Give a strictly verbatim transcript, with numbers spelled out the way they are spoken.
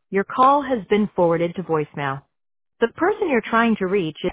Your call has been forwarded to voicemail. The person you're trying to reach is